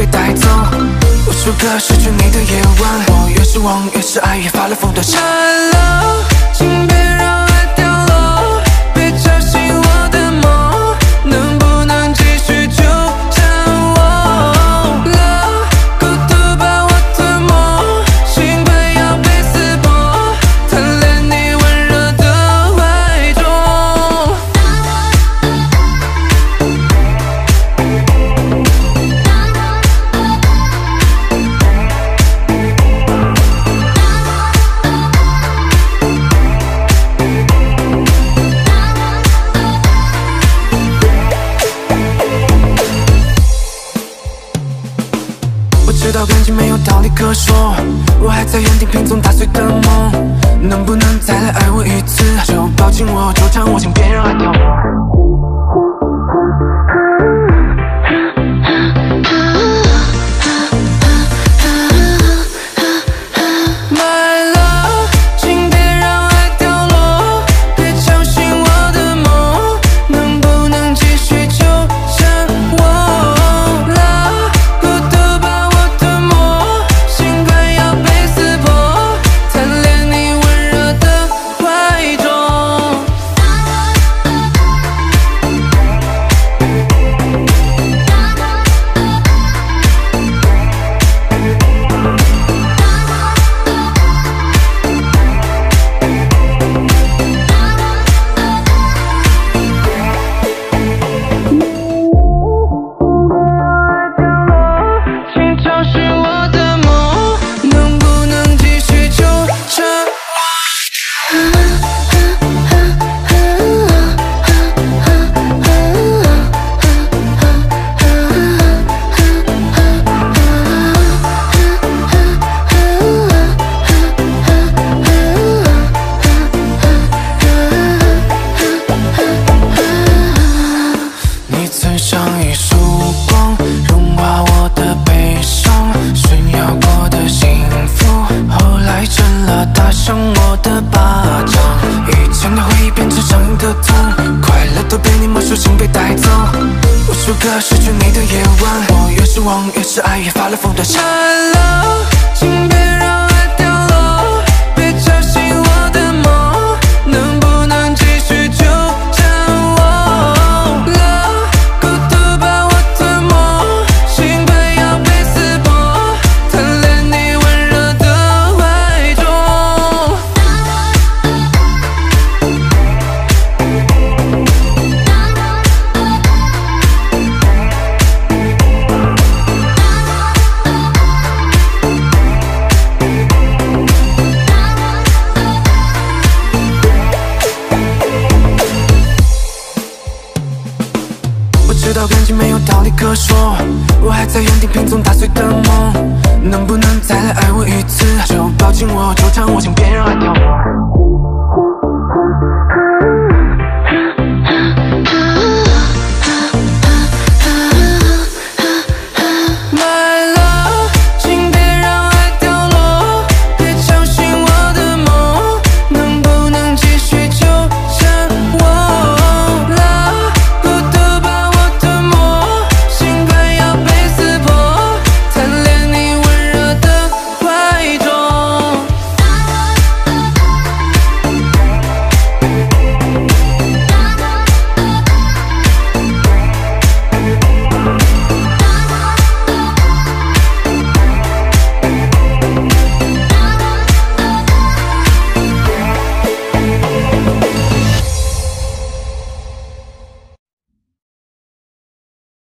被带走。无数个失去你的夜晚，我越是忘，越是爱，越发了疯的缠绕。请别让爱掉落，别吵醒我的梦，能不能继续纠缠我？Love， 孤独把我吞没，心快要被撕破，贪恋你温热的怀中。知道感情没有道理可说，我还在原地拼凑打碎的梦，能不能再来爱我一次？就抱紧我，纠缠我，请别让爱掉落。上我的巴掌，以前的回忆变成上瘾的痛，快乐都被你没收，请被带走。无数个失去你的夜晚，我越是忘，越是爱，越发了疯的缠绕。请别让爱掉落，别吵醒我的梦，能不能继续纠缠我？Love， 孤独把我吞没，心快要被撕破，贪恋你温热的怀中。知道感情没有道理可说，我还在原地拼凑打碎的梦，能不能再来爱我一次？就抱紧我，纠缠我，请别让爱掉落。